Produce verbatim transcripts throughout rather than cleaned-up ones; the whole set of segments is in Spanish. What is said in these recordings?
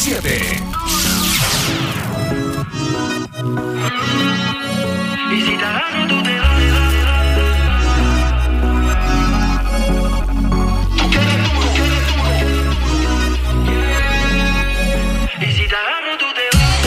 siete. Y si te agarro, tú te vas. Y si te agarro, tú te vas.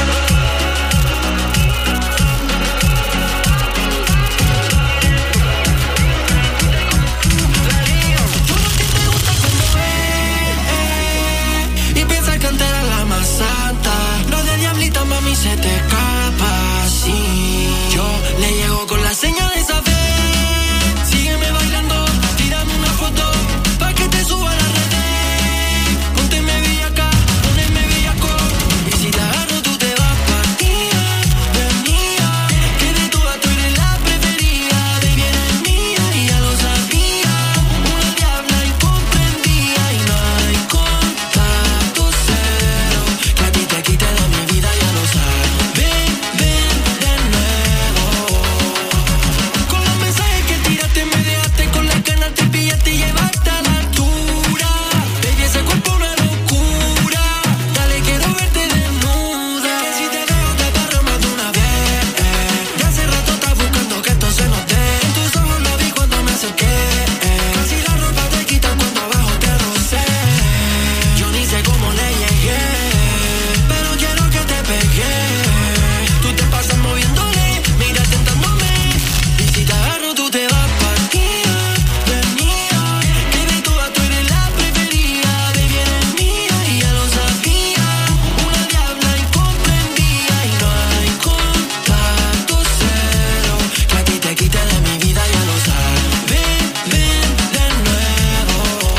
Y piensa que antes era la más santa. Lo de diablita, mami, se te escapa. Sí, yo le llego con la señal de esa fe. Sígueme bailando, tírame una foto pa' que te suba a la red. Pónteme villaca, poneme villaco. Y si te agarro, tú te vas pa' ti, de mía. Que de todas tú eres la preferida. De bien es mía y ya lo sabía. Una diabla incomprendida y no hay contacto cero. Que a ti te quite de mi vida, ya lo sabes. Ven, ven de nuevo. Con los mensajes que tiraste me dejaste con las ganas, te pillaste y llevaste a la altura. Baby, ese cuerpo una locura. Dale, quiero verte desnuda. Que si te veo te barro más de una vez. De hace rato estás buscando que esto se nos dé. En tus ojos lo vi cuando me acerqué. Casi la ropa te quitas cuando abajo te rocé. Yo ni sé cómo le llegué, pero quiero que te pegue. Tú te pasas moviéndole, mira tentándome. Y si te agarro tú te vas pa' aquí, de mía. Que de todas tú eres la preferida. De bien es mía y ya lo sabía. Una diabla incomprendida y no hay contacto cero. Que a ti te quite de mi vida, ya lo sabes. Ven, ven de nuevo.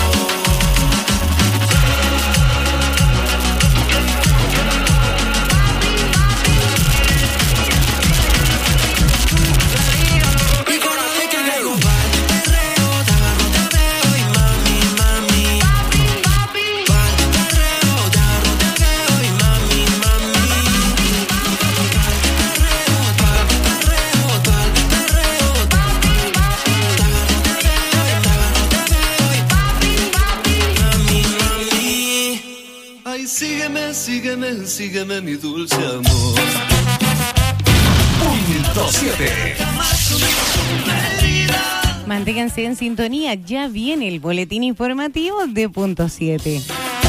Y coraje que luego va el perreo, te agarro, te veo y mami, mami. Va el perreo, te agarro, te veo y mami, mami. Va el perreo, va el perreo, te agarro, te veo y mami, mami. Ay, sígueme, sígueme, sígueme, mi dulce amor. Punto siete. Manténganse en sintonía, ya viene el boletín informativo de Punto siete.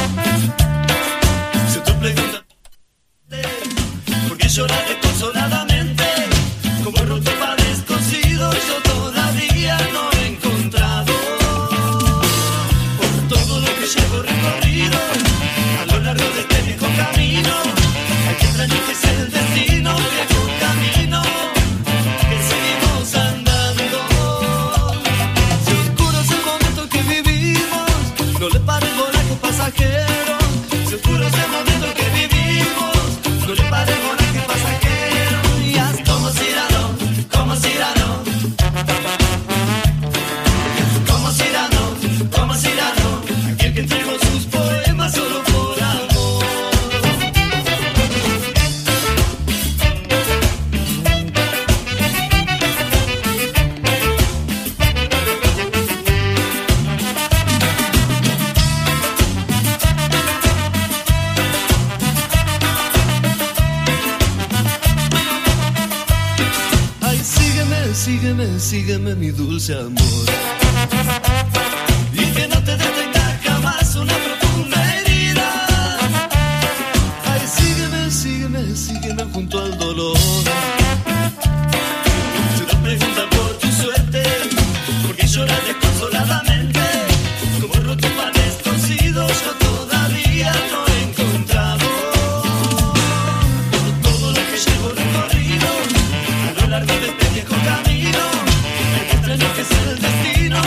Si tú preguntas ¿por qué llorar desconsoladamente? Como roto para descosido, yo todavía no he encontrado. Por todo lo que llevo recorrido a lo largo de este viejo camino, hay que extrañar que sea el destino, viejo camino que seguimos andando. Si oscuro es el momento que vivimos, no le paren voraje pasajero. Si oscuro es el momento que vivimos, no le paren voraje pasajero. Y haz como Cyrano, como Cyrano, como Cyrano, como Cyrano, aquel que entregó sus poemas solo por amor. Ay, sígueme, sígueme, sígueme, mi dulce amor. Y que no te detenga jamás una profunda herida. Ay, sígueme, sígueme, sígueme junto al dolor. Si no preguntas por tu suerte, ¿por qué lloras desconsoladamente? Como roto para descosido, yo todavía no he encontrado. Por todo lo que llevo recorrido a lo largo de este viejo camino, hay que extrañar que sea el destino,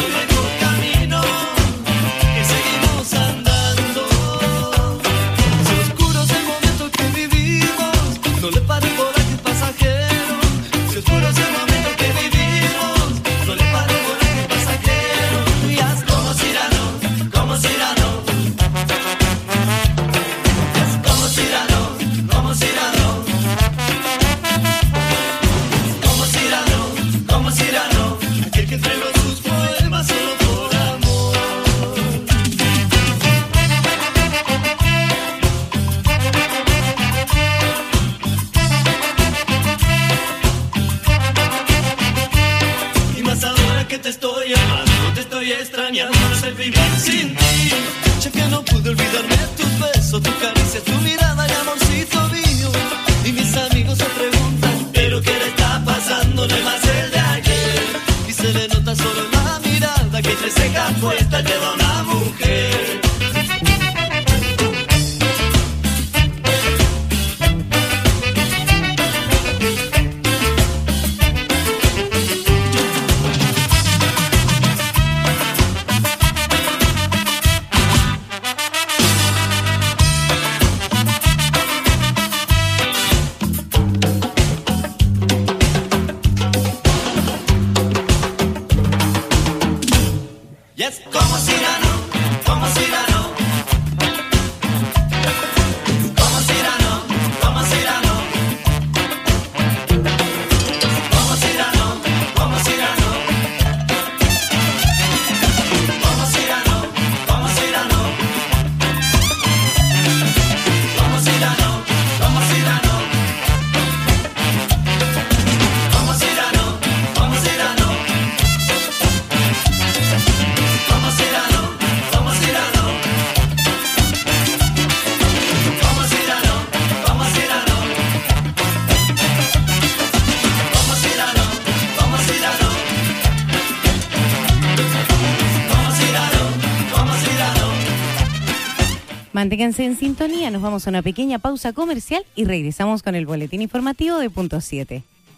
Manténganse en sintonía, nos vamos a una pequeña pausa comercial y regresamos con el boletín informativo de Punto siete.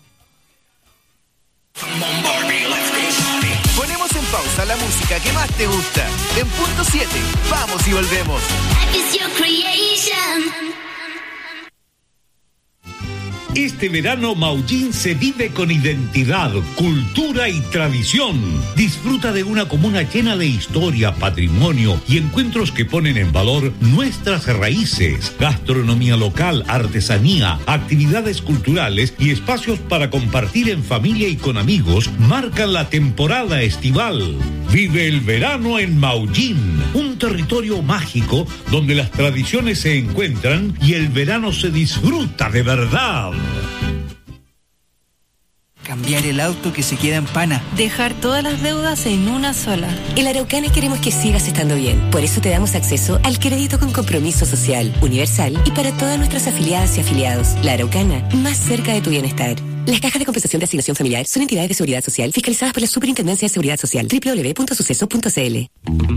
Ponemos en pausa la música que más te gusta. En Punto siete, vamos y volvemos. Este verano Maullín se vive con identidad, cultura y tradición. Disfruta de una comuna llena de historia, patrimonio y encuentros que ponen en valor nuestras raíces, gastronomía local, artesanía, actividades culturales y espacios para compartir en familia y con amigos marcan la temporada estival. Vive el verano en Maullín, un territorio mágico donde las tradiciones se encuentran y el verano se disfruta de verdad. Cambiar el auto que se queda en pana. Dejar todas las deudas en una sola. En Araucana queremos que sigas estando bien. Por eso te damos acceso al crédito con compromiso social, universal y para todas nuestras afiliadas y afiliados. La Araucana, más cerca de tu bienestar. Las cajas de compensación de asignación familiar son entidades de seguridad social fiscalizadas por la Superintendencia de Seguridad Social. doble u doble u doble u punto suceso punto c l.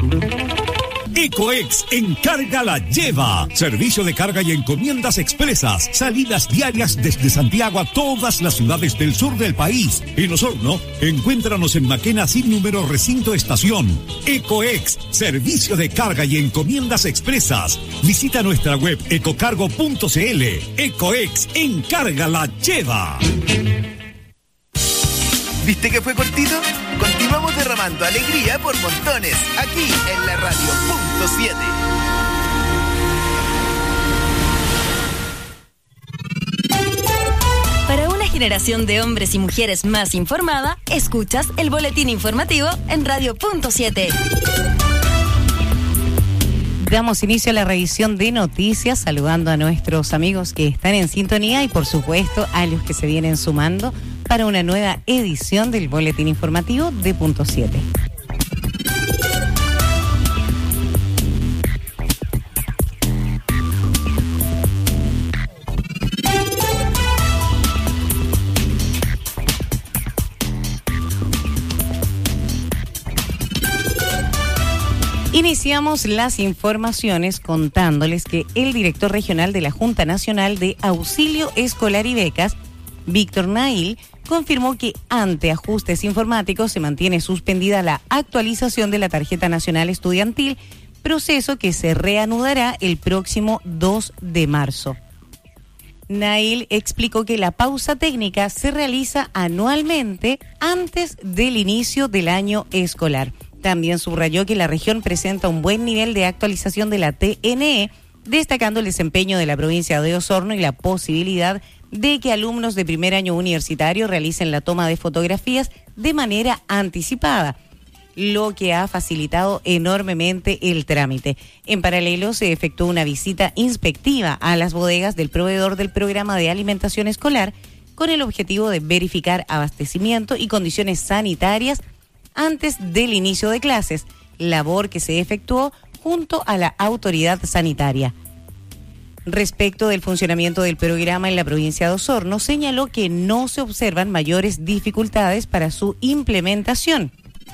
Ecoex Encarga la Lleva. Servicio de carga y encomiendas expresas. Salidas diarias desde Santiago a todas las ciudades del sur del país. En Osorno, encuéntranos en Maquena sin número recinto estación. Ecoex, servicio de carga y encomiendas expresas. Visita nuestra web ecocargo punto c l. Ecoex Encarga la Lleva. ¿Viste que fue cortito? Continuamos derramando alegría por montones, aquí en la radio Punto siete. Para una generación de hombres y mujeres más informada, escuchas el boletín informativo en Radio Punto siete. Damos inicio a la revisión de noticias, saludando a nuestros amigos que están en sintonía y por supuesto a los que se vienen sumando para una nueva edición del boletín informativo de Punto siete. Iniciamos las informaciones contándoles que el director regional de la Junta Nacional de Auxilio Escolar y Becas, Víctor Nail, confirmó que ante ajustes informáticos se mantiene suspendida la actualización de la Tarjeta Nacional Estudiantil, proceso que se reanudará el próximo dos de marzo. Nail explicó que la pausa técnica se realiza anualmente antes del inicio del año escolar. También subrayó que la región presenta un buen nivel de actualización de la T N E, destacando el desempeño de la provincia de Osorno y la posibilidad de que alumnos de primer año universitario realicen la toma de fotografías de manera anticipada, lo que ha facilitado enormemente el trámite. En paralelo, se efectuó una visita inspectiva a las bodegas del proveedor del programa de alimentación escolar con el objetivo de verificar abastecimiento y condiciones sanitarias antes del inicio de clases, labor que se efectuó junto a la autoridad sanitaria. Respecto del funcionamiento del programa en la provincia de Osorno, señaló que no se observan mayores dificultades para su implementación.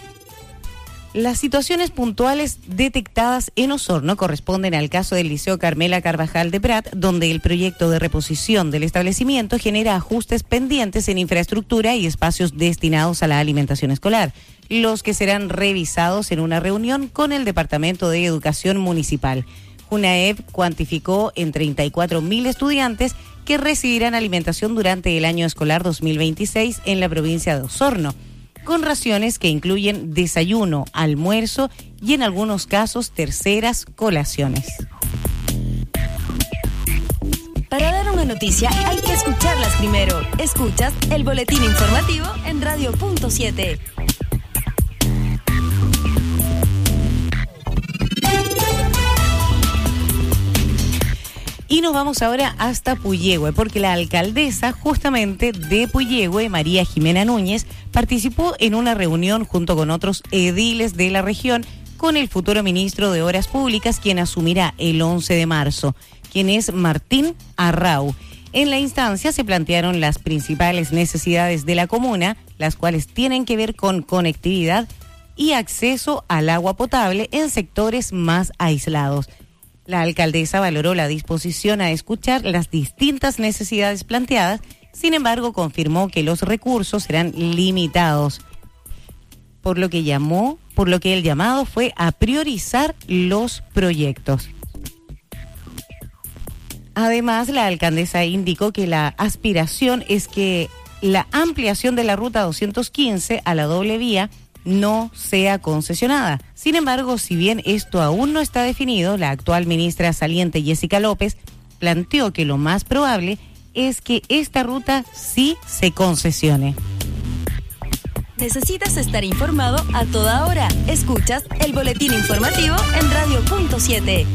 Las situaciones puntuales detectadas en Osorno corresponden al caso del Liceo Carmela Carvajal de Prat, donde el proyecto de reposición del establecimiento genera ajustes pendientes en infraestructura y espacios destinados a la alimentación escolar, los que serán revisados en una reunión con el Departamento de Educación Municipal. UNAEP cuantificó en treinta y cuatro mil estudiantes que recibirán alimentación durante el año escolar dos mil veintiséis en la provincia de Osorno, con raciones que incluyen desayuno, almuerzo y en algunos casos terceras colaciones. Para dar una noticia hay que escucharlas primero. Escuchas el boletín informativo en Radio Punto siete. Y nos vamos ahora hasta Puyehue, porque la alcaldesa justamente de Puyehue, María Jimena Núñez, participó en una reunión junto con otros ediles de la región con el futuro ministro de Obras Públicas, quien asumirá el once de marzo, quien es Martín Arrau. En la instancia se plantearon las principales necesidades de la comuna, las cuales tienen que ver con conectividad y acceso al agua potable en sectores más aislados. La alcaldesa valoró la disposición a escuchar las distintas necesidades planteadas, sin embargo confirmó que los recursos serán limitados, por lo que llamó, por lo que el llamado fue a priorizar los proyectos. Además, la alcaldesa indicó que la aspiración es que la ampliación de la ruta doscientos quince a la doble vía no sea concesionada. Sin embargo, si bien esto aún no está definido, la actual ministra saliente Jessica López planteó que lo más probable es que esta ruta sí se concesione. Necesitas estar informado a toda hora. Escuchas el boletín informativo en Radio Punto siete.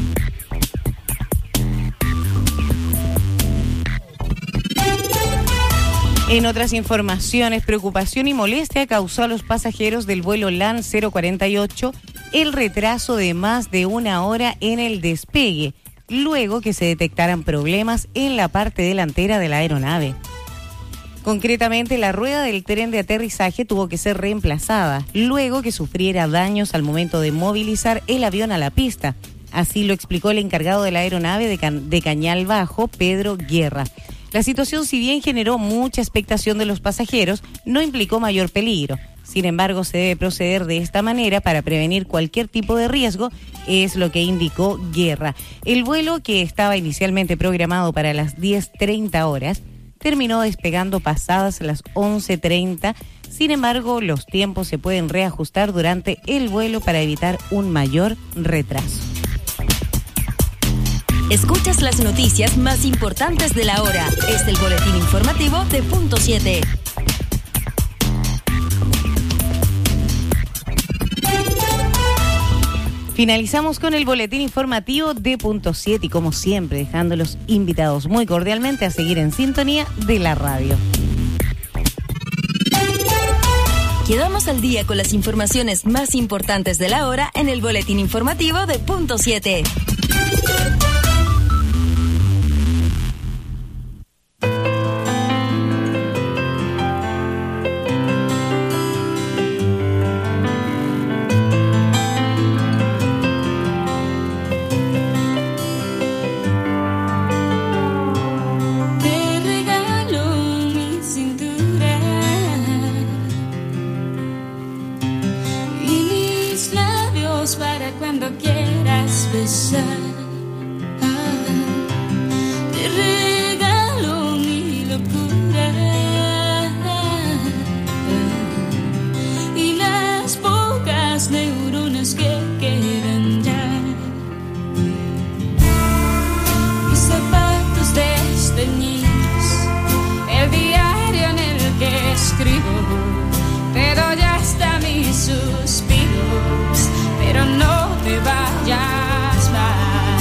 En otras informaciones, preocupación y molestia causó a los pasajeros del vuelo LAN cero cuarenta y ocho el retraso de más de una hora en el despegue, luego que se detectaran problemas en la parte delantera de la aeronave. Concretamente, la rueda del tren de aterrizaje tuvo que ser reemplazada, luego que sufriera daños al momento de movilizar el avión a la pista. Así lo explicó el encargado de la aeronave de, Can- de Cañal Bajo, Pedro Guerra. La situación, si bien generó mucha expectación de los pasajeros, no implicó mayor peligro. Sin embargo, se debe proceder de esta manera para prevenir cualquier tipo de riesgo, es lo que indicó Guerra. El vuelo, que estaba inicialmente programado para las diez treinta horas, terminó despegando pasadas las once treinta. Sin embargo, los tiempos se pueden reajustar durante el vuelo para evitar un mayor retraso. Escuchas las noticias más importantes de la hora. Es el boletín informativo de Punto siete. Finalizamos con el boletín informativo de Punto siete y como siempre dejándolos invitados muy cordialmente a seguir en sintonía de la radio. Quedamos al día con las informaciones más importantes de la hora en el boletín informativo de Punto siete. Para cuando quieras besar, ah, te regalo mi locura, ah, y las pocas neuronas que quedan ya. Mis zapatos desteñidos, el diario en el que escribo, te doy hasta mis suspiros. Pero no te vayas más.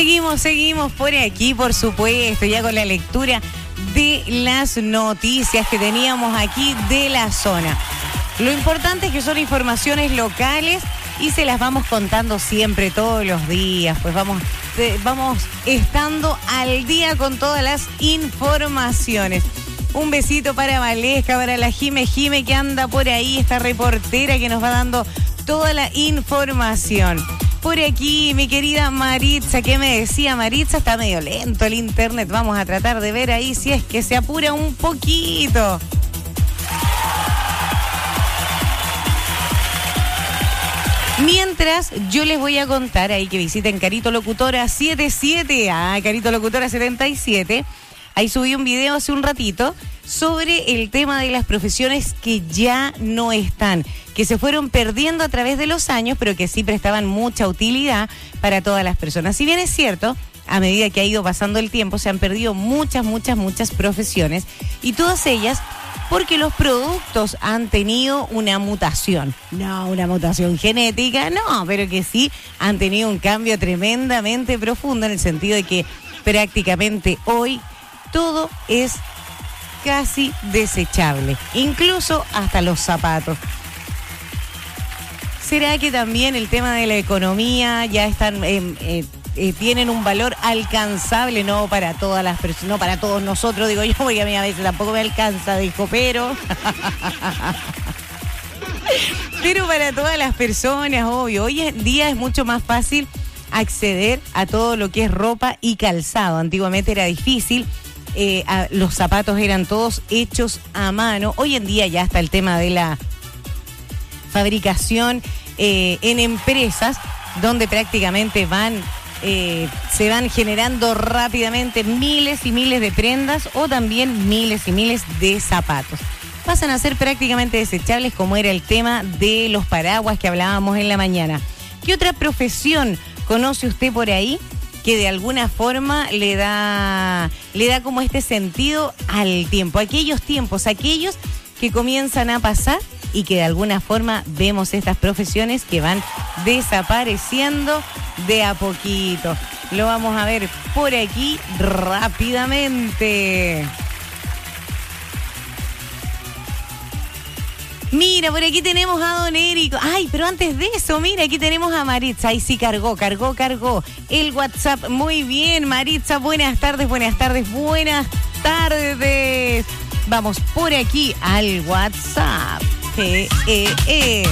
Seguimos, seguimos por aquí, por supuesto, ya con la lectura de las noticias que teníamos aquí de la zona. Lo importante es que son informaciones locales y se las vamos contando siempre, todos los días, pues vamos, eh, vamos estando al día con todas las informaciones. Un besito para Valesca, para la Jime Jime que anda por ahí, esta reportera que nos va dando toda la información. Por aquí, mi querida Maritza, ¿qué me decía? Maritza, está medio lento el internet, vamos a tratar de ver ahí si es que se apura un poquito. Mientras, yo les voy a contar ahí que visiten Carito Locutora setenta y siete, ah, Carito Locutora setenta y siete. Ahí subí un video hace un ratito sobre el tema de las profesiones que ya no están, que se fueron perdiendo a través de los años, pero que sí prestaban mucha utilidad para todas las personas. Si bien es cierto, a medida que ha ido pasando el tiempo, se han perdido muchas, muchas, muchas profesiones, y todas ellas porque los productos han tenido una mutación. No, una mutación genética, no, pero que sí han tenido un cambio tremendamente profundo en el sentido de que prácticamente hoy todo es casi desechable, incluso hasta los zapatos. ¿Será que también el tema de la economía ya están eh, eh, eh, tienen un valor alcanzable? No para todas las personas, no para todos nosotros, digo yo, porque a mí a veces tampoco me alcanza, dijo, pero pero para todas las personas, obvio. Hoy en día es mucho más fácil acceder a todo lo que es ropa y calzado. Antiguamente era difícil. Eh, a, los zapatos eran todos hechos a mano. Hoy en día ya está el tema de la fabricación eh, en empresas donde prácticamente van eh, se van generando rápidamente miles y miles de prendas o también miles y miles de zapatos. Pasan a ser prácticamente desechables, como era el tema de los paraguas que hablábamos en la mañana. ¿Qué otra profesión conoce usted por ahí que de alguna forma le da, le da como este sentido al tiempo? Aquellos tiempos, aquellos que comienzan a pasar y que de alguna forma vemos estas profesiones que van desapareciendo de a poquito. Lo vamos a ver por aquí rápidamente. Mira, por aquí tenemos a Don Érico. Ay, pero antes de eso, mira, aquí tenemos a Maritza. Ahí sí cargó, cargó, cargó el WhatsApp. Muy bien, Maritza, buenas tardes, buenas tardes, buenas tardes. Vamos por aquí al WhatsApp. Eh, eh, eh.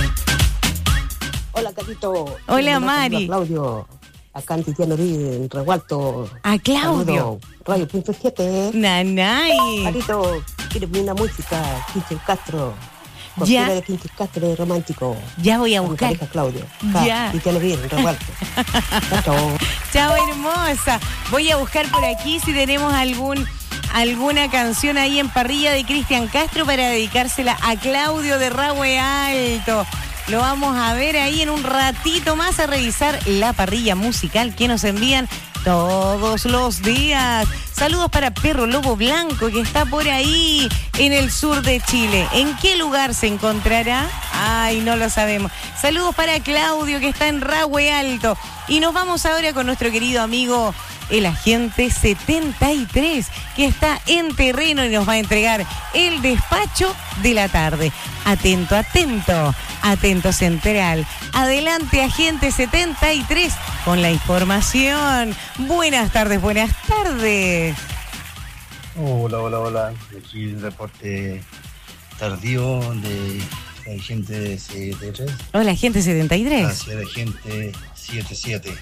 Hola, Catito. Hola, Mari. Claudio. Acá en Titiano en Revuelto. A Claudio. Radio punto siete. Nanay. Catito, quiero poner una música. Cristian Castro. Ya. De Cristian Castro de romántico. Ya voy a buscar. Pareja Claudio. Acá, ya. Titiano bien, Revuelto. Chao. Chao, hermosa. Voy a buscar por aquí si tenemos algún... alguna canción ahí en parrilla de Cristian Castro para dedicársela a Claudio de Rahue Alto. Lo vamos a ver ahí en un ratito más, a revisar la parrilla musical que nos envían todos los días. Saludos para Perro Lobo Blanco, que está por ahí en el sur de Chile. ¿En qué lugar se encontrará? Ay, no lo sabemos. Saludos para Claudio, que está en Rahue Alto. Y nos vamos ahora con nuestro querido amigo el agente setenta y tres, que está en terreno y nos va a entregar el despacho de la tarde. Atento, atento, atento central. Adelante, agente setenta y tres, con la información. Buenas tardes, buenas tardes. Hola, hola, hola. Aquí el reporte tardío de la agente setenta y tres. Hola, agente setenta y tres. Hacia la agente setenta y siete.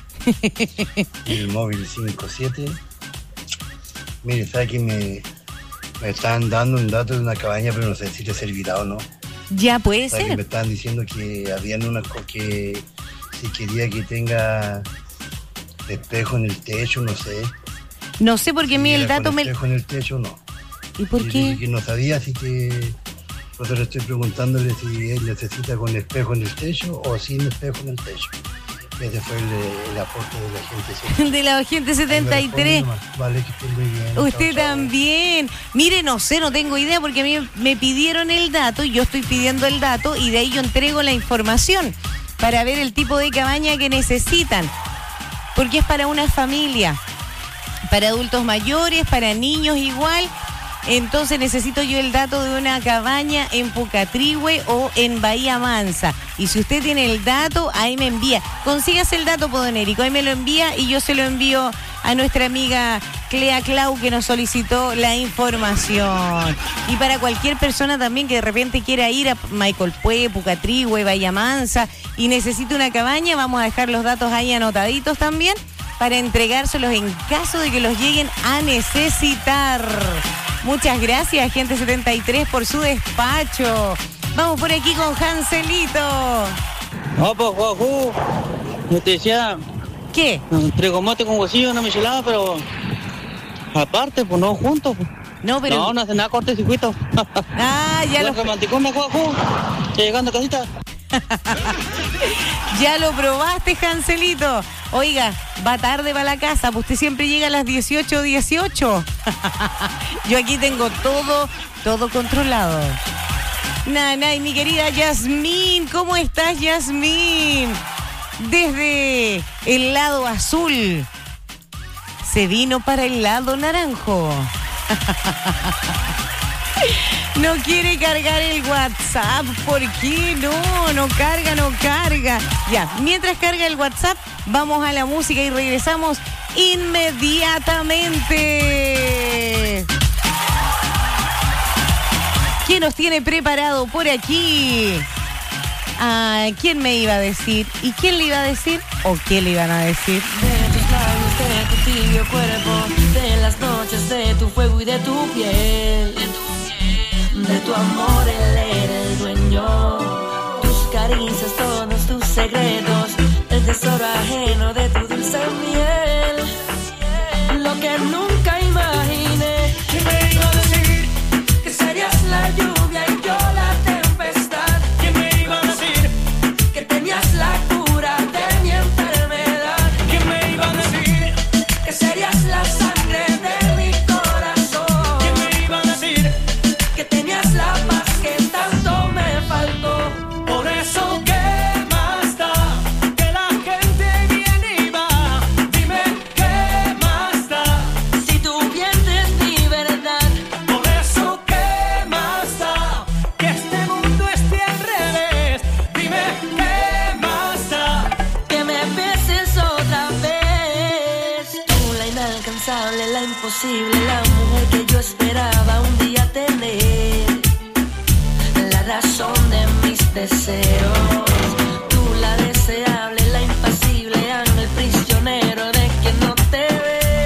El móvil cincuenta y siete. Mire, sabe que me, me están dando un dato de una cabaña, pero no sé si te servirá o no. Ya puede ¿Sabe ser. que me estaban diciendo que habían una co- que si quería que tenga espejo en el techo, no sé. No sé por qué a mí el Era dato con me... espejo en el techo, no. ¿Y por Yo qué? dije que no sabía, así que por eso le estoy preguntándole si él necesita con espejo en el techo o sin espejo en el techo. Ese fue el, el aporte de la gente. De la agente setenta y tres. Vale, que esté muy bien. Usted Chao, chao. también. Mire, no sé, no tengo idea porque a mí me pidieron el dato y yo estoy pidiendo el dato y de ahí yo entrego la información para ver el tipo de cabaña que necesitan. porque es para una familia, para adultos mayores, para niños igual. Entonces necesito yo el dato de una cabaña en Pucatrihue o en Bahía Mansa. Y si usted tiene el dato, ahí me envía. Consígase el dato, Podonérico, ahí me lo envía y yo se lo envío a nuestra amiga Clea Clau, que nos solicitó la información. Y para cualquier persona también que de repente quiera ir a Maicolpue, Pucatrihue, Bahía Mansa y necesite una cabaña, vamos a dejar los datos ahí anotaditos también para entregárselos en caso de que los lleguen a necesitar. Muchas gracias, Gente setenta y tres, por su despacho. Vamos por aquí con Hanselito. No, pues, Juanju, yo te decía... ¿Qué? Entre gomote con huesillo, una michelada, pero... aparte, pues no juntos. No, pero... No, no hace nada cortocircuito. Ah, ya lo... romanticón, Juanju, llegando a casita. Ya lo probaste, Hanselito. Oiga, va tarde para la casa, pues usted siempre llega a las dieciocho dieciocho. Yo aquí tengo todo, todo controlado. Nana, y mi querida Yasmín, ¿cómo estás, Yasmín? Desde el lado azul se vino para el lado naranjo. No quiere cargar el WhatsApp. ¿Por qué? No, no carga, no carga. Ya, mientras carga el WhatsApp, vamos a la música y regresamos inmediatamente. ¿Quién nos tiene preparado por aquí? Ah, ¿quién me iba a decir? ¿Y quién le iba a decir? ¿O qué le iban a decir? De tus labios, de tu tibio cuerpo, de las noches, de tu fuego y de tu piel. De tu amor él era el dueño, tus caricias, todos tus secretos, el tesoro ajeno de tu dulce miel. Lo que nunca imaginé, que me iba a decir que serías la lluvia y yo la tempestad. Que me iba a decir que tenías la cura de mi enfermedad. Que me iba a decir que serías la sangre de mi corazón. Que me iba a decir que tenías la paz que tanto me faltó. Por eso, ¿qué más da? Que la gente viene y va. Dime, ¿qué más da? Si tu vientre es mi verdad. Por eso, ¿qué más da? Que este mundo esté al revés. Dime, ¿qué más da? Que me beses otra vez. Tú, la inalcanzable, la imposible, la mujer que yo esperaba un día tener, la razón de mis deseos. Tú, la deseable, la impasible, ángel prisionero de quien no te ve,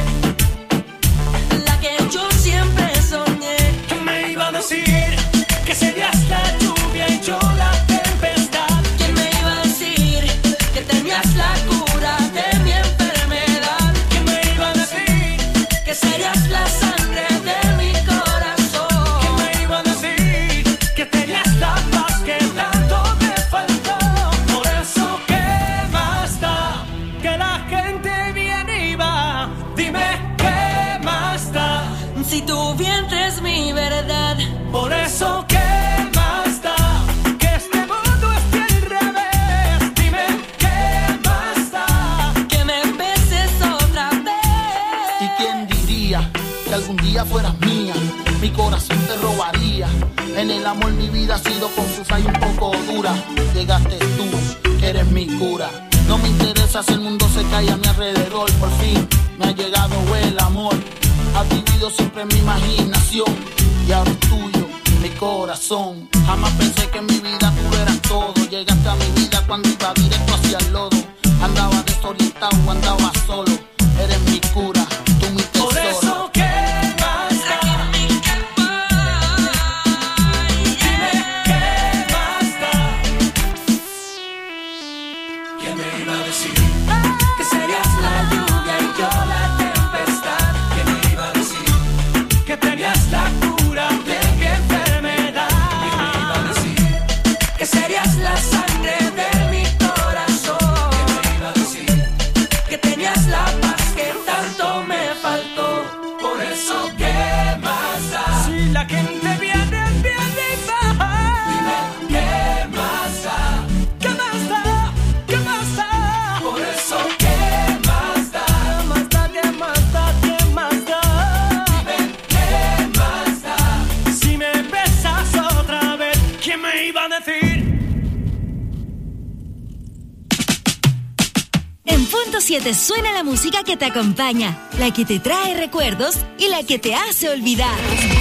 la que yo siempre soñé. Que me iba a decir que serías la lluvia y yo la tempestad. Que me iba a decir que tenías la cura de mi enfermedad. Que me iba a decir que serías la sangre de mi corazón. Que me iba a decir que tenías la paz que tanto me faltó. Por eso, ¿qué más da? Que la gente viene y va. Dime, ¿qué más da? Si tu vientre es mi verdad. Por eso, ¿qué más da? Que este mundo esté al revés. Dime, ¿qué más da? Que me beses otra vez. ¿Y quién diría que algún día fueras mía? Mi corazón te robaría. En el amor mi vida ha sido confusa y un poco dura. Llegaste tú, que eres mi cura. No me interesa si el mundo se cae a mi alrededor. Por fin me ha llegado el amor. Has vivido siempre en mi imaginación y ahora es tuyo mi corazón. Jamás pensé que en mi vida tú eras todo. Llegaste a mi vida cuando iba directo hacia el lodo. Andaba desorientado, andaba solo. Eres mi cura, tú mi tesoro. Por eso, ¿qué más da? Dime, ¿qué más da? ¿Quién me iba a decir que serías la lluvia y yo la tempestad? ¿Quién me iba a decir que tenías la cura de mi enfermedad? ¿Quién me iba a decir que serías la sangre de mi corazón? ¿Quién me iba a decir siete suena la música que te acompaña, la que te trae recuerdos y la que te hace olvidar.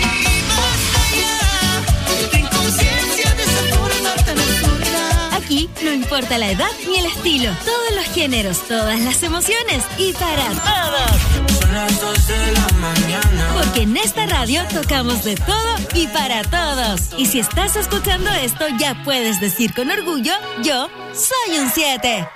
Aquí no importa la edad ni el estilo, todos los géneros, todas las emociones y para todos. Son las dos de la mañana. Porque en esta radio tocamos de todo y para todos. Y si estás escuchando esto, ya puedes decir con orgullo, yo soy un siete.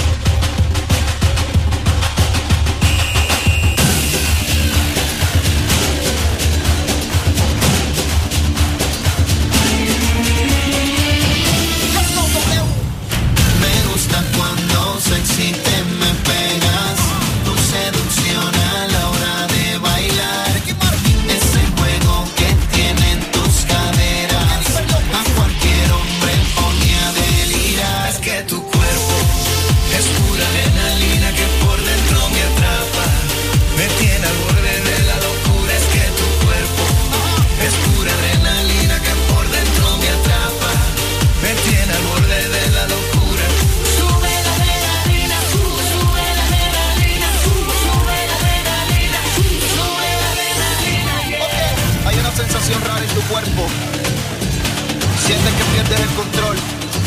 Cuando sexy te me pegas, tu seducción a la hora de bailar, ese juego que tienen tus caderas, a cualquier hombre pone a delirar. Es que tu cuerpo es pura adrenalina que por dentro me atrapa, me tiene al borde de la locura. Es que tu cuerpo es pura adrenalina que por dentro me atrapa, me tiene al borde de la locura. Sensación rara en tu cuerpo, sientes que pierdes el control.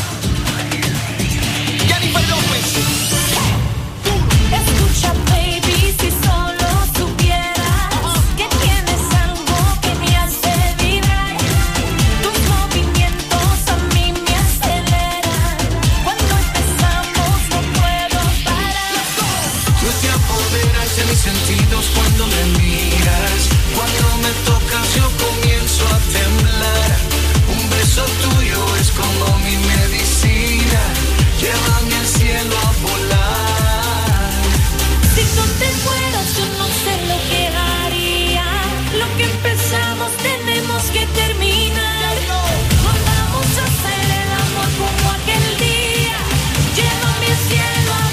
Jennifer López. Escucha, baby, si solo supieras que tienes algo que me hace vibrar. Tus movimientos a mí me aceleran. Cuando empezamos no puedo parar. Tú te apoderas de mis sentidos cuando me miras. Cuando me tocas yo comienzo a temblar. Un beso tuyo es como mi medicina. Llévame al cielo a volar. Si tú te fueras yo no sé lo que haría. Lo que empezamos tenemos que terminar. Volvamos a hacer el amor como aquel día. Llévame al cielo a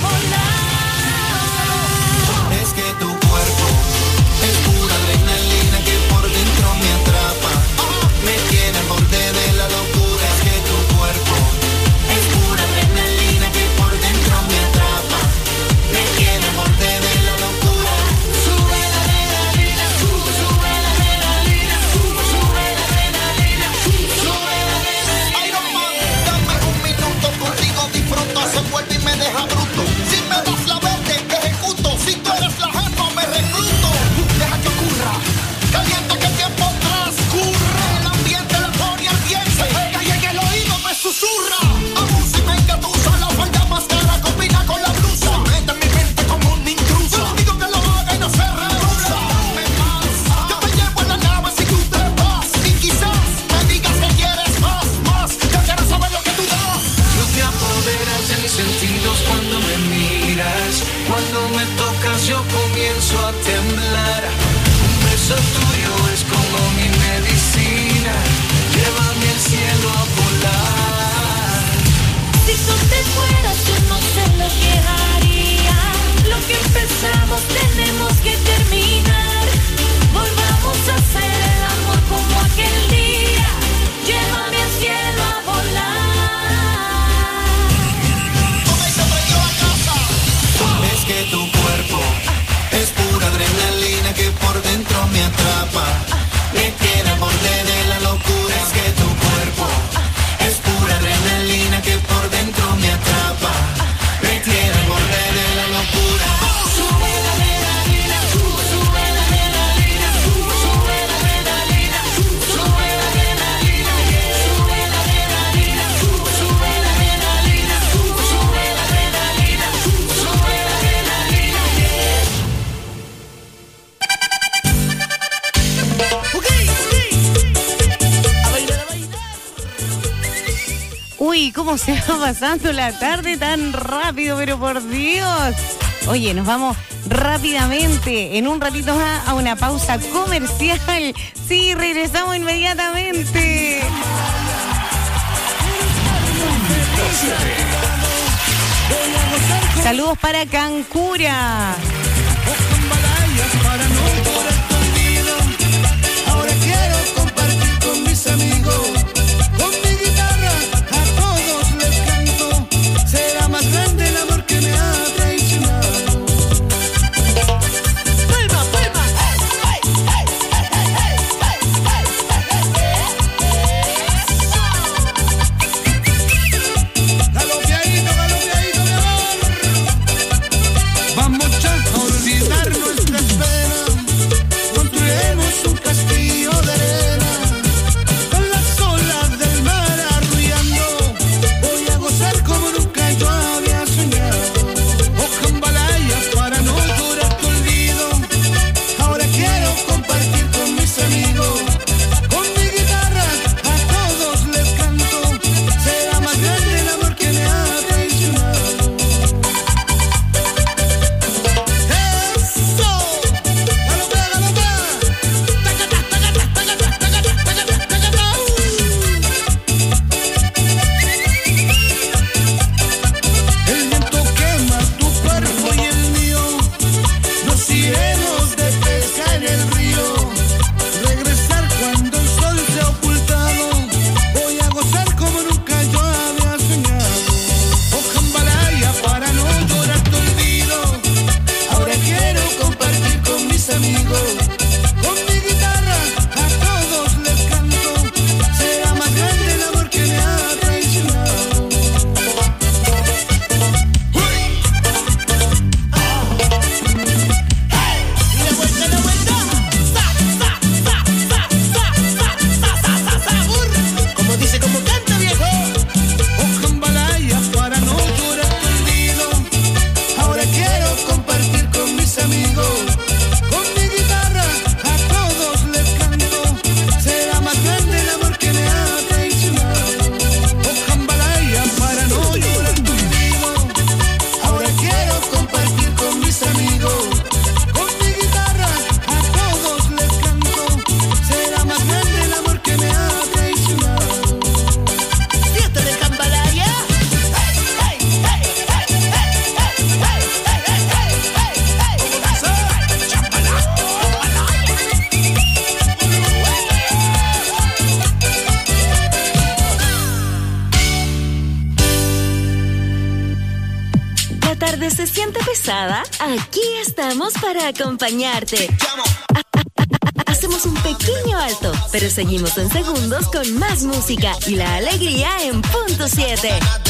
volar. Es que tu cuerpo es pura adrenalina que por dentro me atrapa, me tiene al borde de la locura. Es que tu cuerpo es pura adrenalina que por dentro me atrapa, me tiene al borde de la locura. Sube la adrenalina, sube, sube la adrenalina, sube, sube la adrenalina, sube la adrenalina. Iron Man, dame un minuto contigo, disfruto, se vuelve y me deja bruto. Si me das la verde, ejecuto. Si tú eres la jefa, me recluto. Deja que ocurra, calienta que el tiempo transcurre. El ambiente le pone al bien, se pega y en el oído me susurra. Abusa y me engatusa, la falda más cara combina con la blusa. Mete en mi mente como un intruso. Yo digo que lo haga y no se rehúsa. Dame más, yo te llevo en la nave si tú te vas. Y quizás me digas que quieres más, más. Yo quiero saber lo que tú das. Tú te apoderas de mis sentidos cuando me miras. Cuando me tocas yo comienzo a temblar. Un beso tuyo es como mi medicina. Llévame al cielo a volar. Si tú te fueras yo no sé lo que haría. Lo que empezamos tenemos que terminar. Volvamos a hacer el amor como aquel día. Llévame al cielo a volar. Es que tu cuerpo es pura adrenalina que por dentro me atrapa, me tiene al borde de la locura. Es que tu cuerpo es pura adrenalina que por dentro me atrapa, me tiene al borde de la locura. Sube la adrenalina, sube, sube la adrenalina, sube, sube la adrenalina, sube la adrenalina, sube la adrenalina, sube, sube la adrenalina, sube, sube la adrenalina, sube la adrenalina. Uy, cómo se va pasando la tarde tan rápido, pero por Dios. Oye, nos vamos rápidamente, en un ratito más, a una pausa comercial. Sí, regresamos inmediatamente. Saludos para Cancura. Ahora quiero compartir con mis amigos. Con mi guitarra a todos les canto. Será más grande el amor que me ha traicionado. amigo. Con mi guitarra a todos les canto. Será más grande el amor que me ha traicionado. Y de vuelta, de vuelta. Sa, sa, sa, sa, sa, sa, sa, sa, sa, sa, burr. Como dice, como canta, viejo. Oh, jambalaya para no llorar perdido. Ahora quiero compartir con mis amigos. Con mi guitarra a todos les canto. Será más grande el amor que me ha traicionado. Oh, jambalaya para no llorar perdido. Ahora quiero compartir con mis amigos. Con mi guitarra a todos les canto. Será más grande el amor que me ha traicionado. Fiesta de jambalaya. Hey, hey, hey, hey, hey, hey, hey, hey, hey, hey, hey, La tarde se siente pesada. Aquí estamos para acompañarte. Ha- ha- ha- Hacemos un pequeño alto, pero seguimos en segundos con más música y la alegría en punto siete.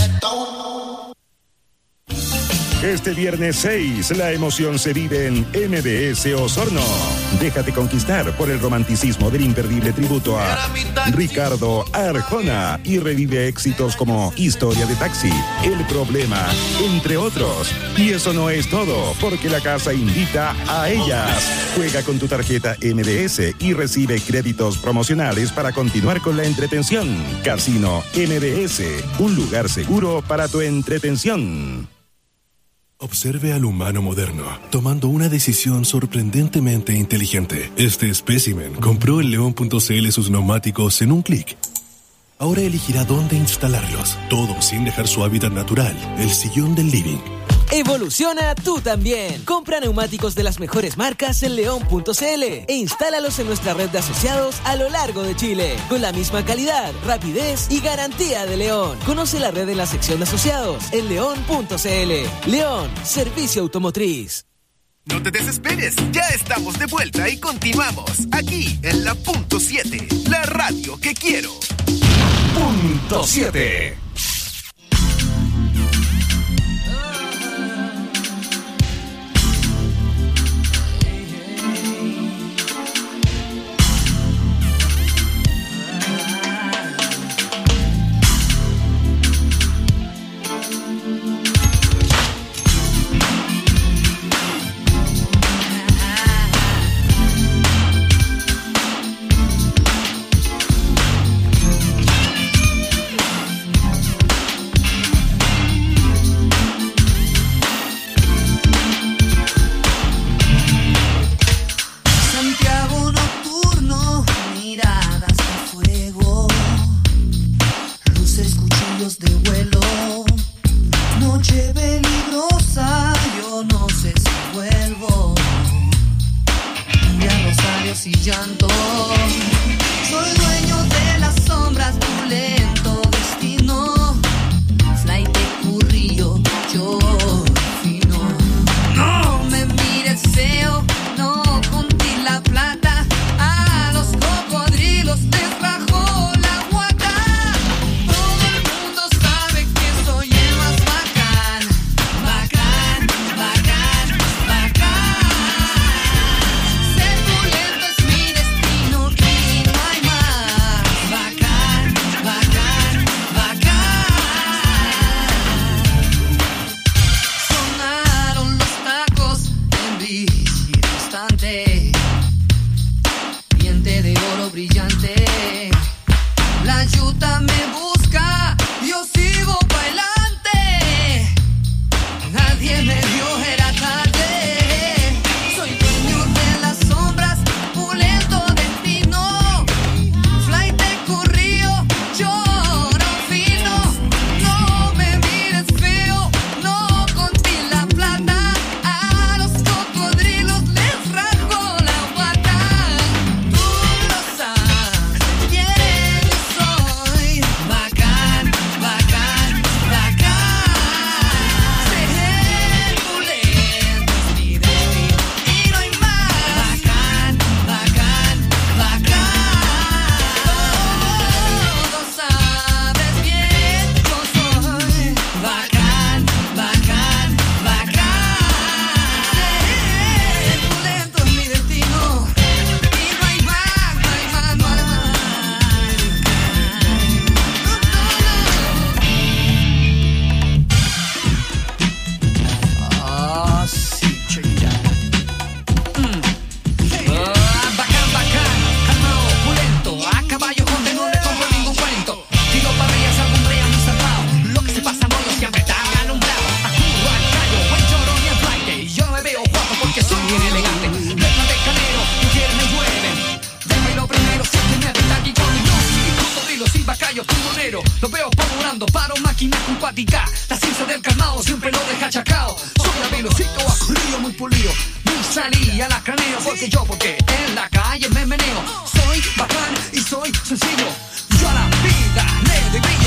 Este viernes seis, la emoción se vive en M B S Osorno. Déjate conquistar por el romanticismo del imperdible tributo a Ricardo Arjona y revive éxitos como Historia de Taxi, El Problema, entre otros. Y eso no es todo, porque la casa invita a ellas. Juega con tu tarjeta M B S y recibe créditos promocionales para continuar con la entretención. Casino M B S, un lugar seguro para tu entretención. Observe al humano moderno, tomando una decisión sorprendentemente inteligente. Este espécimen compró en León punto c l sus neumáticos en un clic. Ahora elegirá dónde instalarlos, todo sin dejar su hábitat natural, el sillón del living. Evoluciona tú también. Compra neumáticos de las mejores marcas en León punto c l e instálalos en nuestra red de asociados a lo largo de Chile, con la misma calidad, rapidez y garantía de León. Conoce la red en la sección de asociados en León punto c l. León, servicio automotriz. No te desesperes, ya estamos de vuelta y continuamos aquí en la punto siete, la radio que quiero. Punto siete. Santiago nocturno, miradas de fuego, luces, cuchillos de vuelo, noche peligrosa, yo no sé si vuelvo, y rosarios y llanto, soy dueño de las sombras, tu lento destino, flight de currillo, yo fino, no me mires feo, no conté la plata, a los cocodrilos les bajó la guata. Todo el mundo sabe que soy el más bacán, bacán, bacán, bacán. Ser tu lento es mi destino y Lo veo volando, paro máquina acuática. La ciencia del calmado siempre lo deja chacao. Soy a velocito, acudido, muy pulido. Muy salí a la craneo, porque yo, porque en la calle me meneo. Soy bacán y soy sencillo. Yo a la vida le doy brillo.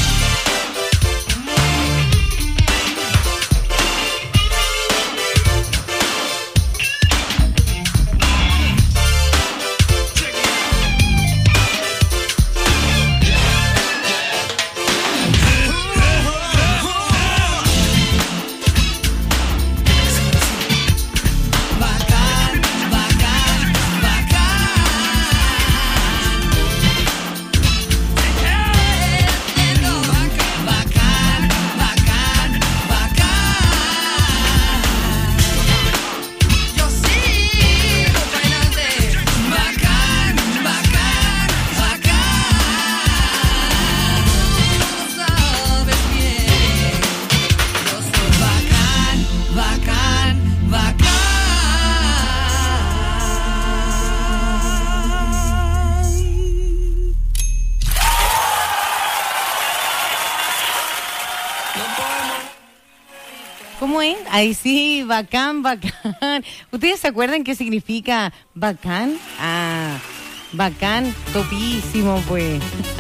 ¿Cómo es? Ahí sí, bacán, bacán. ¿Ustedes se acuerdan qué significa bacán? Ah, bacán, topísimo, pues.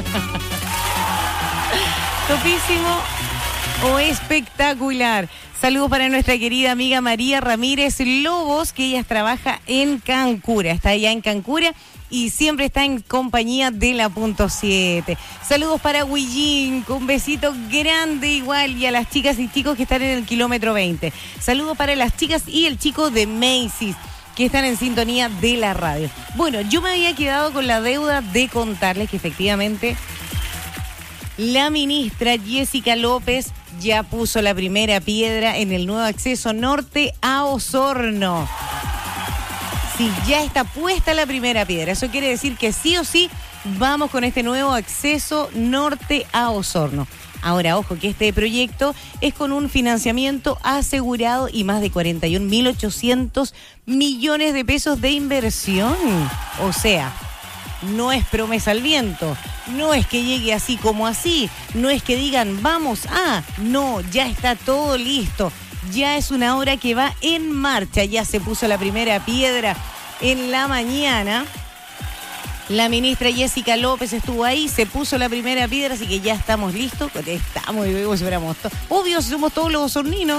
Topísimo o espectacular. Saludos para nuestra querida amiga María Ramírez Lobos, que ella trabaja en Cancura. Está allá en Cancura y siempre está en compañía de la punto siete. Saludos para Huillín, con un besito grande igual, y a las chicas y chicos que están en el kilómetro veinte. Saludos para las chicas y el chico de Macy's, que están en sintonía de la radio. Bueno, yo me había quedado con la deuda de contarles que efectivamente la ministra Jessica López ya puso la primera piedra en el nuevo acceso norte a Osorno. Sí, ya está puesta la primera piedra. Eso quiere decir que sí o sí vamos con este nuevo acceso norte a Osorno. Ahora, ojo, que este proyecto es con un financiamiento asegurado y más de cuarenta y un mil ochocientos millones de pesos de inversión. O sea, no es promesa al viento, no es que llegue así como así, no es que digan vamos a, no, ya está todo listo. Ya es una obra que va en marcha, ya se puso la primera piedra en la mañana. La ministra Jessica López estuvo ahí, se puso la primera piedra, así que ya estamos listos. Estamos, vivimos, éramos todos. Obvio, somos todos los osorninos.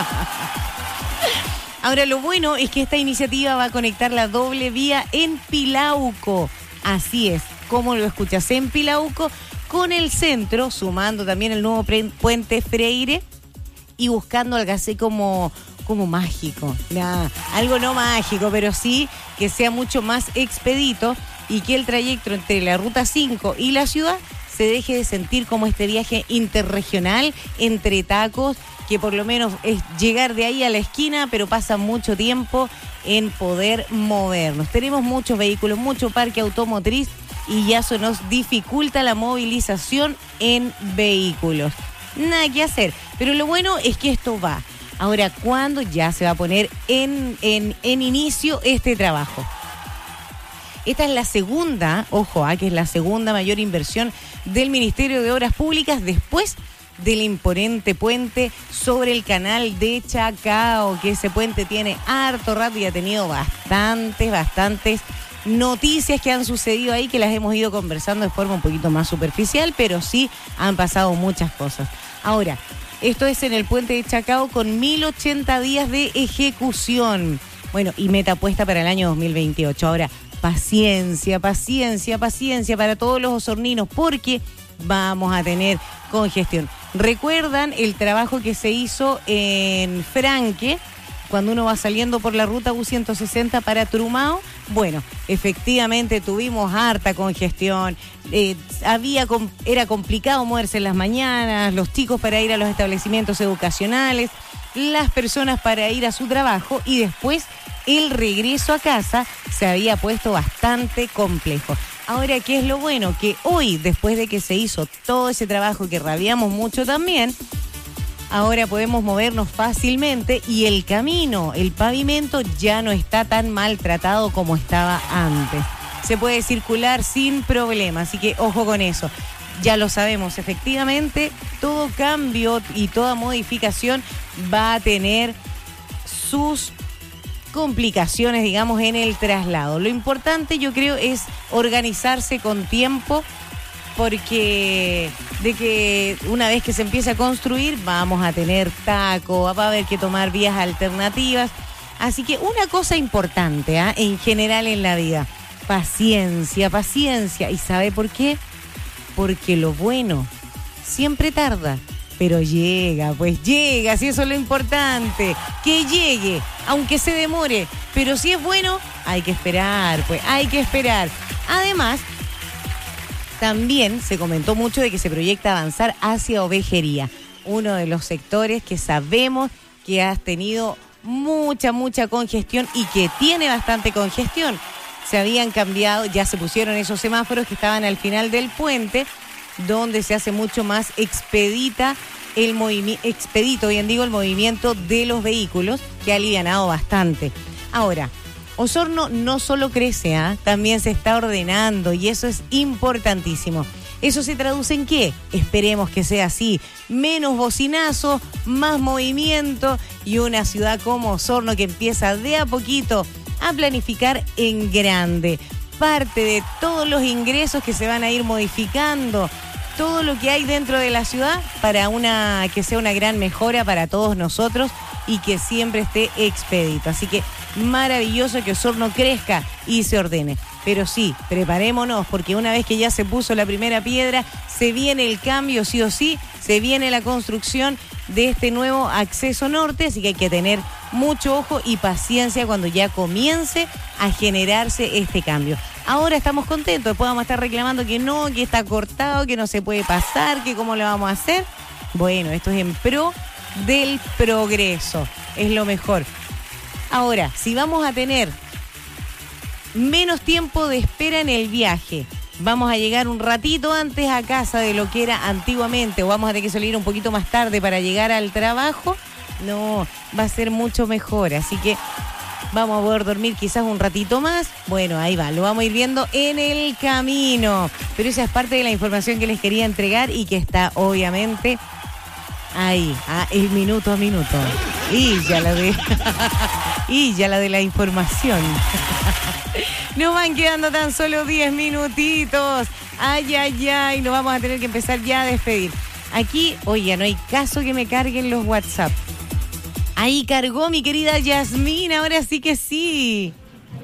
Ahora, lo bueno es que esta iniciativa va a conectar la doble vía en Pilauco. Así es, como lo escuchas, en Pilauco, con el centro, sumando también el nuevo pre- puente Freire, y buscando algo así como, como mágico. Nah, algo no mágico, pero sí que sea mucho más expedito y que el trayecto entre la Ruta cinco y la ciudad se deje de sentir como este viaje interregional entre tacos, que por lo menos es llegar de ahí a la esquina, pero pasa mucho tiempo en poder movernos. Tenemos muchos vehículos, mucho parque automotriz, y ya eso nos dificulta la movilización en vehículos. Nada que hacer, pero lo bueno es que esto va. Ahora, ¿cuándo ya se va a poner en, en, en inicio este trabajo? Esta es la segunda, ojo, ah, que es la segunda mayor inversión del Ministerio de Obras Públicas después del imponente puente sobre el canal de Chacao, que ese puente tiene harto rato y ha tenido bastantes, bastantes noticias que han sucedido ahí, que las hemos ido conversando de forma un poquito más superficial, pero sí han pasado muchas cosas. Ahora, esto es en el puente de Chacao con mil ochenta días de ejecución. Bueno, y meta puesta para el año dos mil veintiocho. Ahora, paciencia, paciencia, paciencia para todos los osorninos, porque vamos a tener congestión. ¿Recuerdan el trabajo que se hizo en Franque, cuando uno va saliendo por la ruta U ciento sesenta para Trumao? Bueno, efectivamente tuvimos harta congestión, eh, había era complicado moverse en las mañanas, los chicos para ir a los establecimientos educacionales, las personas para ir a su trabajo, y después el regreso a casa se había puesto bastante complejo. Ahora, ¿qué es lo bueno? Que hoy, después de que se hizo todo ese trabajo que rabiamos mucho también, ahora podemos movernos fácilmente y el camino, el pavimento ya no está tan maltratado como estaba antes. Se puede circular sin problema, así que ojo con eso. ya lo sabemos, efectivamente, todo cambio y toda modificación va a tener sus complicaciones, digamos, en el traslado. Lo importante, yo creo, es organizarse con tiempo, porque de que una vez que se empiece a construir vamos a tener taco, va a haber que tomar vías alternativas. Así que una cosa importante, ¿eh? En general en la vida, paciencia, paciencia. ¿Y sabe por qué? Porque lo bueno siempre tarda, pero llega, pues llega, si eso es lo importante, que llegue, aunque se demore, pero si es bueno, hay que esperar, pues hay que esperar. Además, también se comentó mucho de que se proyecta avanzar hacia ovejería, uno de los sectores que sabemos que has tenido mucha, mucha congestión y que tiene bastante congestión. Se habían cambiado, ya se pusieron esos semáforos que estaban al final del puente, donde se hace mucho más expedita el movimiento, expedito, bien digo, el movimiento de los vehículos, que ha alivianado bastante. Ahora, Osorno no solo crece, ¿eh? También se está ordenando y eso es importantísimo. ¿Eso se traduce en qué? Esperemos que sea así. Menos bocinazo, más movimiento y una ciudad como Osorno que empieza de a poquito a planificar en grande. Parte de todos los ingresos que se van a ir modificando, todo lo que hay dentro de la ciudad para una que sea una gran mejora para todos nosotros y que siempre esté expedito. Así que maravilloso que Osorno crezca y se ordene. Pero sí, preparémonos, porque una vez que ya se puso la primera piedra, se viene el cambio sí o sí, se viene la construcción de este nuevo acceso norte, así que hay que tener mucho ojo y paciencia cuando ya comience a generarse este cambio. Ahora estamos contentos, después vamos a estar reclamando que no, que está cortado, que no se puede pasar, que cómo lo vamos a hacer. Bueno, esto es en pro del progreso, es lo mejor. Ahora, si vamos a tener menos tiempo de espera en el viaje, vamos a llegar un ratito antes a casa de lo que era antiguamente, o vamos a tener que salir un poquito más tarde para llegar al trabajo, no, va a ser mucho mejor. Así que vamos a poder dormir quizás un ratito más. Bueno, ahí va, lo vamos a ir viendo en el camino. Pero esa es parte de la información que les quería entregar y que está obviamente ahí, a el minuto a minuto. Y ya la de y ya la de la información. Nos van quedando tan solo diez minutitos. Ay, ay, ay, nos vamos a tener que empezar ya a despedir. Aquí, oye, no hay caso que me carguen los WhatsApp. Ahí cargó mi querida Yasmín, ahora sí que sí.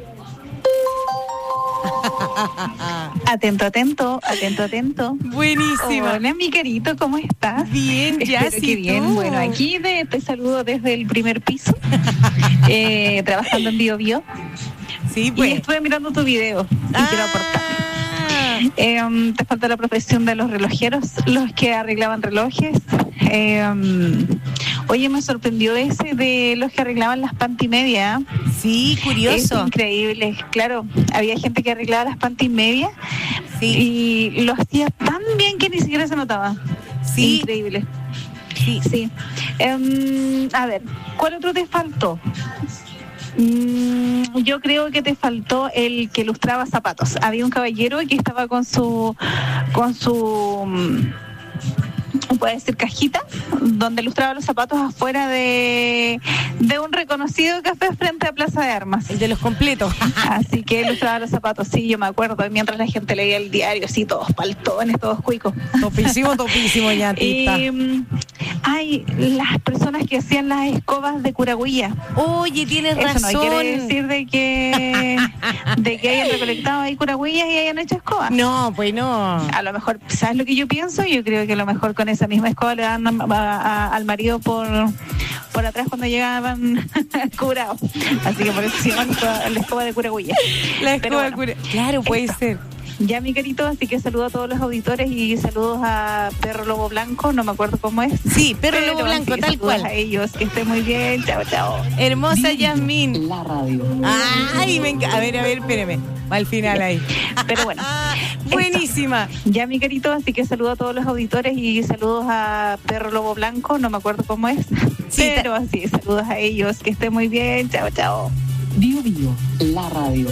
Atento, atento, atento, atento. Buenísima. Hola, mi querido, ¿cómo estás? Bien, ya sí. Bien. Tú. Bueno, aquí te, te saludo desde el primer piso, eh, trabajando en Bio Bio. Sí, pues. Y estuve mirando tu video y ah. quiero aportar. Eh, um, te falta la profesión de los relojeros, los que arreglaban relojes. Eh, um, oye, me sorprendió ese de los que arreglaban las pantimedias. Sí, curioso. Es increíble. Claro, había gente que arreglaba las pantimedias sí. y lo hacía tan bien que ni siquiera se notaba. Sí. Increíble. Sí, sí. Um, a ver, ¿cuál otro te faltó? Mm, yo creo que te faltó el que lustraba zapatos. Había un caballero que estaba con su con su puede decir cajita, donde lustraba los zapatos afuera de, de un reconocido café frente a Plaza de Armas. El de los completos. Así que lustraba los zapatos, sí, yo me acuerdo, mientras la gente leía el diario, así, todos paltones, todos cuicos. Topísimo, topísimo, ya, tita. Y hay las personas que hacían las escobas de Curagüilla. Oye, tienes Eso razón. no quiere decir de que de que hayan recolectado ahí Curagüillas y hayan hecho escobas. No, pues no. A lo mejor, ¿sabes lo que yo pienso? Yo creo que a lo mejor con esa misma escoba le dan a, a, a, al marido por por atrás cuando llegaban curados. Así que por eso se llama la escoba de Curagüilla. La escoba bueno, de Curagüilla. Claro, puede esta. ser. Ya, mi querido, así que saludo a todos los auditores y saludos a Perro Lobo Blanco, no me acuerdo cómo es. Sí, Perro Lobo Blanco, sí, tal cual. A ellos, que estén muy bien, chao, chao. Hermosa Yasmín. La radio. Ay, me encanta. A ver, a ver, espéreme. Va al final ahí. Pero bueno. Buenísima. Esto. Ya, mi querido, así que saludo a todos los auditores y saludos a Perro Lobo Blanco, no me acuerdo cómo es. Sí, pero así, saludos a ellos, que estén muy bien, chao, chao. Bio Bio, la radio.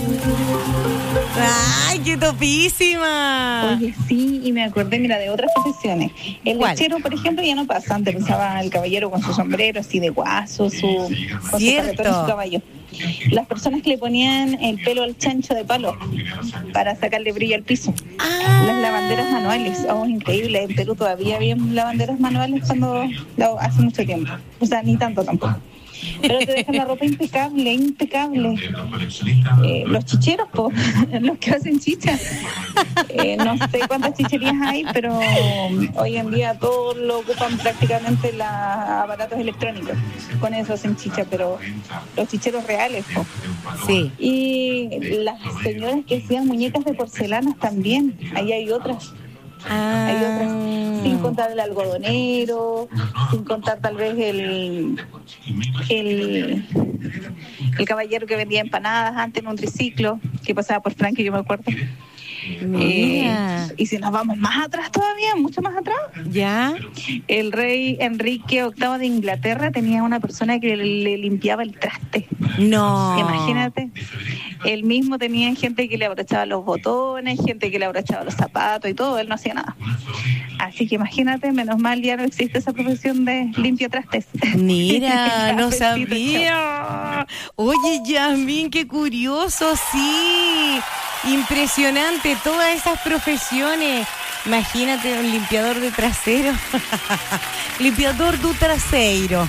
¡Ay, qué topísima! Oye, sí, y me acordé, mira, de otras profesiones. El ¿Cuál? lechero, por ejemplo, ya no pasa. Antes pensaba el caballero con su sombrero así de guaso, su, con su carretón y su caballo. Las personas que le ponían el pelo al chancho de palo para sacarle brillo al piso. Ah. Las lavanderas manuales. Oh, increíble. En Perú todavía había lavanderas manuales cuando no, hace mucho tiempo. O sea, ni tanto tampoco. Pero te dejan la ropa impecable, impecable. Eh, los chicheros, po, los que hacen chicha. Eh, no sé cuántas chicherías hay, pero hoy en día todos lo ocupan prácticamente los aparatos electrónicos. Con eso hacen chicha, pero los chicheros reales, po. Sí. Y las señoras que hacían muñecas de porcelanas también. Ahí hay otras. Ah. Hay otras, sin contar el algodonero, sin contar tal vez el el, el caballero que vendía empanadas antes en un triciclo, que pasaba por Frankie, yo me acuerdo. Mira. Eh, y si nos vamos más atrás todavía, mucho más atrás, ya el rey Enrique octavo de Inglaterra tenía una persona que le, le limpiaba el traste. No. Imagínate. Él mismo tenía gente que le abrochaba los botones, gente que le abrochaba los zapatos y todo, él no hacía nada. Así que imagínate, menos mal ya no existe esa profesión de limpia trastes. Mira, no sabía. Oye, Yasmín, qué curioso, sí. Impresionante, todas esas profesiones. Imagínate un limpiador de trasero. Limpiador de trasero.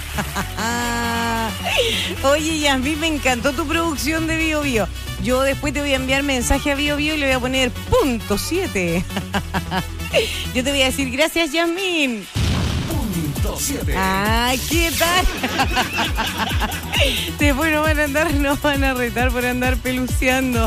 Oye, Yasmín, me encantó tu producción de Bio Bio. Yo después te voy a enviar mensaje a Bio Bio y le voy a poner punto siete. Yo te voy a decir gracias, Yasmín. Punto siete. Ay, ¿qué tal? Después nos van a andar, nos van a retar por andar peluceando.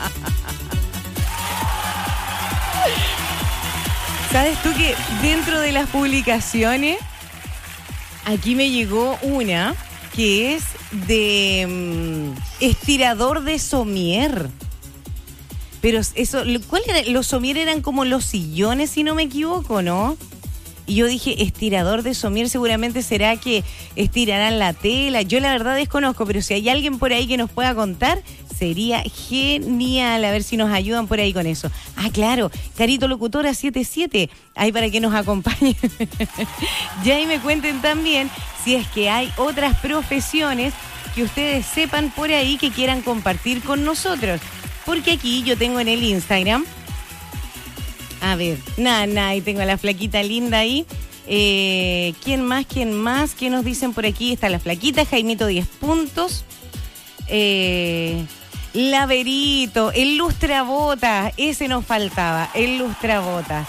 ¿Sabes tú que dentro de las publicaciones, aquí me llegó una que es de um, estirador de somier? Pero eso, ¿cuál era? Los somier eran como los sillones, si no me equivoco, ¿no? Y yo dije, estirador de somier, seguramente será que estirarán la tela. Yo la verdad desconozco, pero si hay alguien por ahí que nos pueda contar, sería genial. A ver si nos ayudan por ahí con eso. Ah, claro, Carito Locutora setenta y siete, ahí para que nos acompañen. Ya ahí me cuenten también si es que hay otras profesiones que ustedes sepan por ahí que quieran compartir con nosotros. Porque aquí yo tengo en el Instagram... A ver, nada, nada, y tengo a la flaquita linda ahí. Eh, ¿Quién más? ¿Quién más? ¿Qué nos dicen por aquí? Está la flaquita, Jaimito diez puntos. Eh, Laverito, el lustrabota, ese nos faltaba, el lustrabota.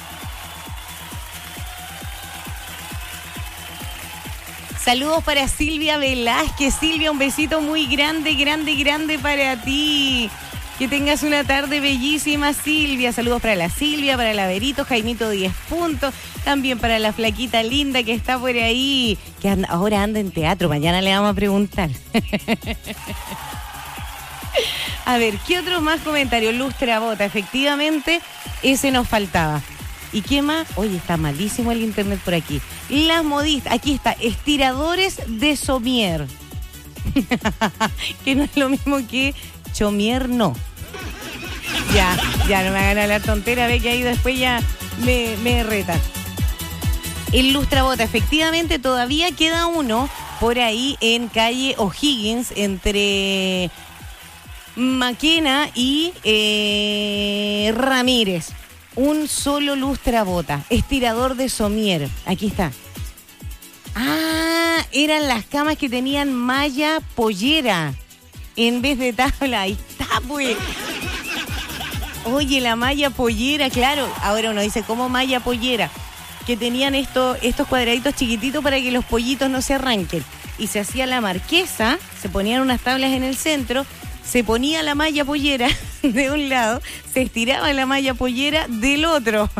Saludos para Silvia Velázquez. Silvia, un besito muy grande, grande, grande para ti. Que tengas una tarde bellísima, Silvia. Saludos para la Silvia, para la Verito, Jaimito diez puntos. También para la flaquita linda que está por ahí, que anda, ahora anda en teatro. Mañana le vamos a preguntar. A ver, ¿qué otros más comentarios? Lustrabota, efectivamente, ese nos faltaba. ¿Y qué más? Oye, está malísimo el internet por aquí. Las modistas, aquí está, estiradores de somier. Que no es lo mismo que chomier, no. Ya, ya no me hagan hablar tontera, ve que ahí después ya me, me retan. El lustrabota, efectivamente todavía queda uno por ahí en calle O'Higgins, entre Maquena y eh, Ramírez. Un solo lustrabota, estirador de somier. Aquí está. Ah, eran las camas que tenían malla pollera en vez de tabla. Ahí está, pues. Oye, la malla pollera, claro. Ahora uno dice, ¿cómo malla pollera? Que tenían esto, estos cuadraditos chiquititos para que los pollitos no se arranquen. Y se hacía la marquesa, se ponían unas tablas en el centro, se ponía la malla pollera de un lado, se estiraba la malla pollera del otro.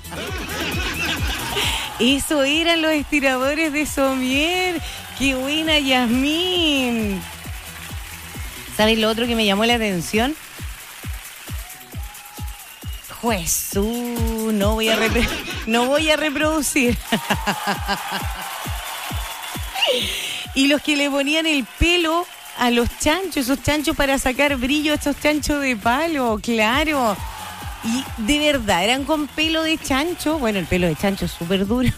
Eso eran los estiradores de somier. ¡Qué buena, Yasmín! ¿Sabes lo otro que me llamó la atención? Jesús, no voy a repre- no voy a reproducir. Y los que le ponían el pelo a los chanchos, esos chanchos para sacar brillo, estos chanchos de palo, claro. Y de verdad, eran con pelo de chancho. Bueno, el pelo de chancho es súper duro.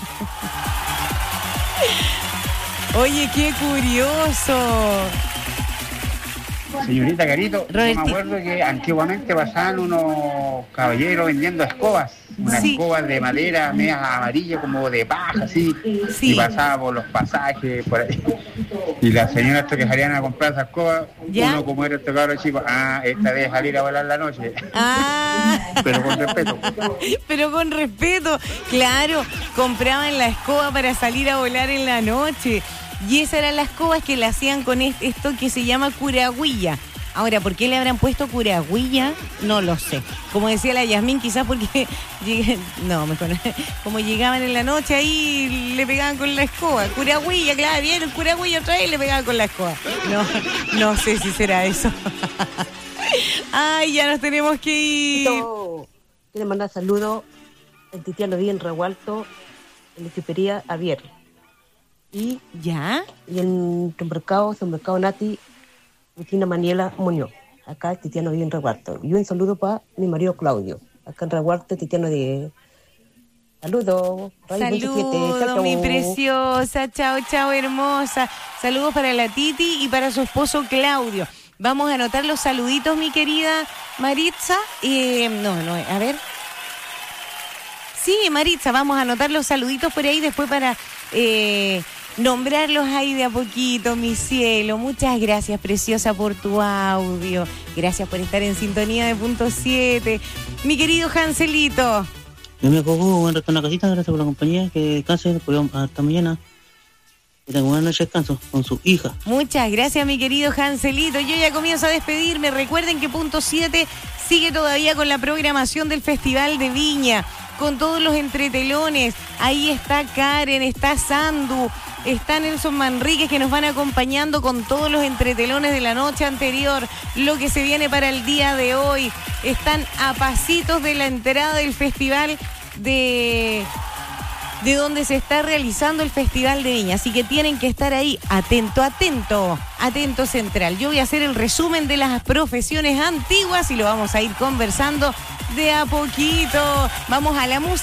Oye, qué curioso. Señorita Carito, yo me acuerdo que antiguamente pasaban unos caballeros vendiendo escobas, unas Sí. escobas de madera, medias amarillas como de paja, así, Sí. y pasaba por los pasajes, por ahí. Y las señoras que salían a comprar esas escobas, ¿Ya? uno como era este cabro chico, ah, esta debe salir a volar la noche, Ah, pero con respeto. pero con respeto, claro, compraban la escoba para salir a volar en la noche. Y esas eran las escobas que le hacían con est- esto que se llama curagüilla. Ahora, ¿por qué le habrán puesto curagüilla? No lo sé. Como decía la Yasmín, quizás porque llegué- no, mejor no. Como llegaban en la noche ahí le pegaban con la escoba. Curagüilla, claro, viene el curagüilla otra vez y le pegaban con la escoba. No, no sé si será eso. Ay, ya nos tenemos que ir. Quiero mandar saludos al Titiano Díaz en Revuelto, en la chupería Javier. Y, ¿Ya? Y en supermercado, supermercado Nati, Cristina Maniela Muñoz. Acá Titiano Díaz en Revuelto. Y un saludo para mi marido Claudio. Acá en Revuelto, Titiano Díaz. Saludos. Radio veintisiete. Chao, Saludos, chao. mi preciosa. Chao, chao, hermosa. Saludos para la Titi y para su esposo Claudio. Vamos a anotar los saluditos, mi querida Maritza. Eh, no, no, a ver. Sí, Maritza, vamos a anotar los saluditos por ahí después para eh, nombrarlos ahí de a poquito, mi cielo. Muchas gracias, preciosa, por tu audio. Gracias por estar en sintonía de punto siete. Mi querido Hanselito. Yo me acojo, buen resto en la casita, gracias por la compañía, que descanse, pues, hasta mañana. Que tenga buena noche de descanso con su hija. Muchas gracias, mi querido Hanselito. Yo ya comienzo a despedirme. Recuerden que punto siete sigue todavía con la programación del Festival de Viña, con todos los entretelones. Ahí está Karen, está Sandu, está Nelson Manríquez, que nos van acompañando con todos los entretelones de la noche anterior, lo que se viene para el día de hoy. Están a pasitos de la entrada del festival de... de donde se está realizando el Festival de Viña. Así que tienen que estar ahí, atento, atento, atento central. Yo voy a hacer el resumen de las profesiones antiguas y lo vamos a ir conversando de a poquito. Vamos a la música.